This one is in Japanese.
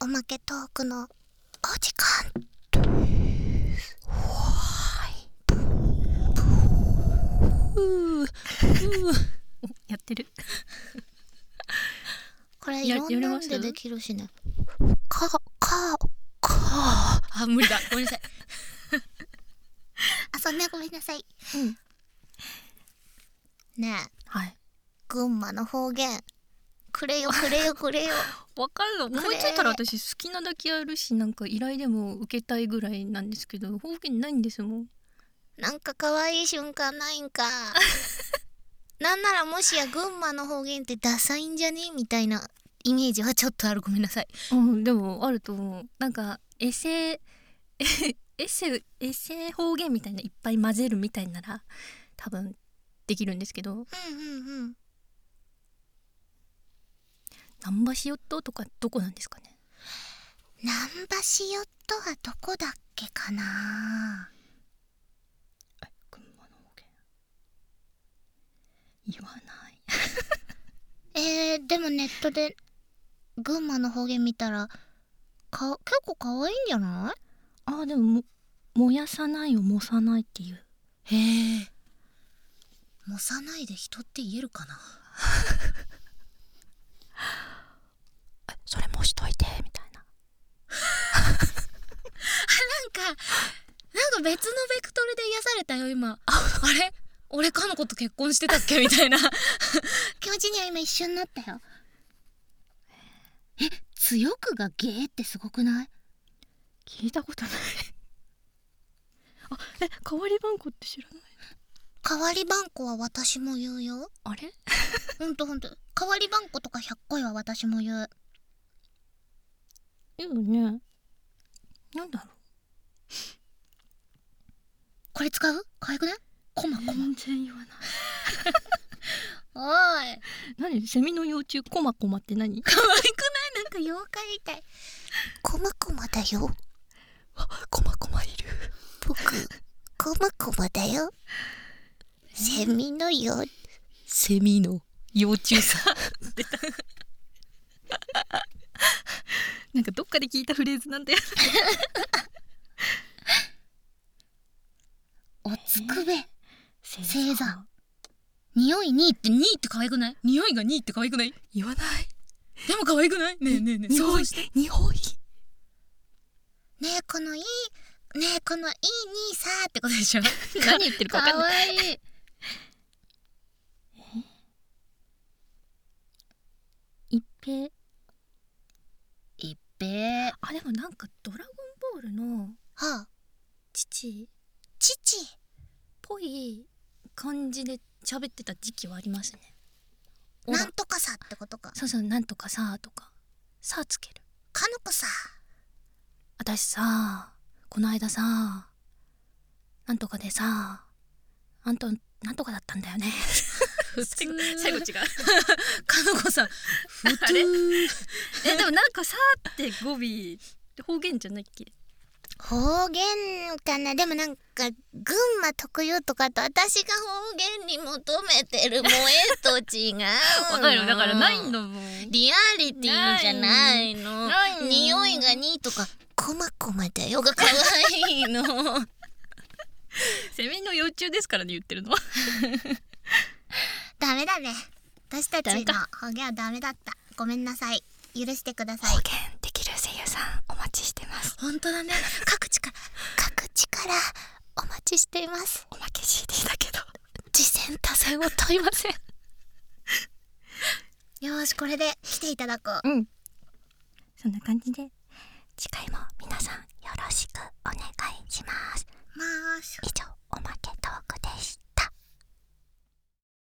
おまけトークのお時間です。 やってるこれいろんなんでできるしね。 あ、無理だ、ごめんなさいあ、そんなごめんなさい。ねえ、 はい、 群馬の方言くれよくれよくれよわかるの思いついたら私好きなだけやるし、なんか依頼でも受けたいぐらいなんですけど、方言ないんですもん。 なんか可愛い瞬間ないんかなんならもしや群馬の方言ってダサいんじゃねみたいなイメージはちょっとある。ごめんなさい。 でもあると思う。なんかエセ方言みたいないっぱい混ぜるみたいなら多分できるんですけど、難波塩っとかどこなんですかね。 難波塩っとはどこだっけかな。 群馬の方言言わないでもネットで群馬の方言見たら結構可愛いんじゃない？ でも燃やさないをもさないっていう。 へえ、もさないで人って言えるかなそれもしといてみたいななんか別のベクトルで癒されたよ今。あれ俺かの子と結婚してたっけみたいな気持ちには今一瞬なったよ。強くがゲーってすごくない？ 聞いたことない代わり番号って知らない？ 代わり番号は私も言うよ。 あれほんと代わり番号とか100回は私も言う。 いいよね。なんだろう、 これ使う？可愛くない？コマ全然言わないおい、 何？セミの幼虫コマコマって何？ 可愛くない？なんか妖怪みたい。コマコマだよ。 コマコマいる。 僕コマコマだよ。セミの幼虫さ出たなんかどっかで聞いたフレーズなんだよおつくべ星座匂い2って可愛くない？匂いが2って可愛くない？ 言わない。 でも可愛くない？ねえ匂いねえこのいい兄さーってことでしょ何言ってるか分かんない。 可愛い。 一平でもなんかドラゴンボールの父っぽい感じで喋ってた時期はありますね。 なんとかさってことか。 そうなんとかさとかさつける。 かのこさ、 私さこの間さなんとかでさなんとかだったんだよね最後違うかのこさん普通あれでもなんかさって語尾方言じゃないっけ？ 方言かな。でもなんか群馬特有とかと私が方言に求めてる萌えと違うわかる。だからないんだもん。 リアリティじゃないの。匂いが2とかコマコマだよが可愛いのセミの幼虫ですからね、言ってるのはダメだね、私たちの方言はダメだった。ごめんなさい、許してください。 方言できる声優さんお待ちしてます。 本当だね、各地からお待ちしています。 おまけ CD だけど次戦多戦を問いませんよし、これで来ていただこう。 そんな感じで次回